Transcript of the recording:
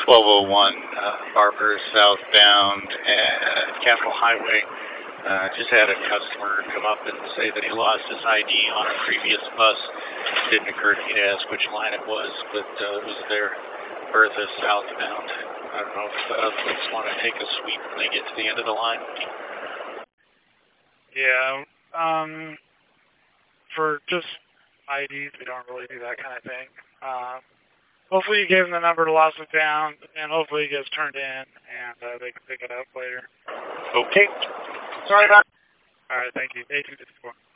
1201 Barber southbound at Capitol Highway. Just had a customer come up and say that he lost his ID on a previous bus. Didn't occur to me to ask which line it was, but it was there, Bertha southbound. I don't know if folks want to take a sweep when they get to the end of the line. Yeah, for just IDs, we don't really do that kind of thing. Hopefully you gave them the number to loss it down, and hopefully it gets turned in, and they can pick it up later. Okay. Sorry about that. All right, thank you. 8254.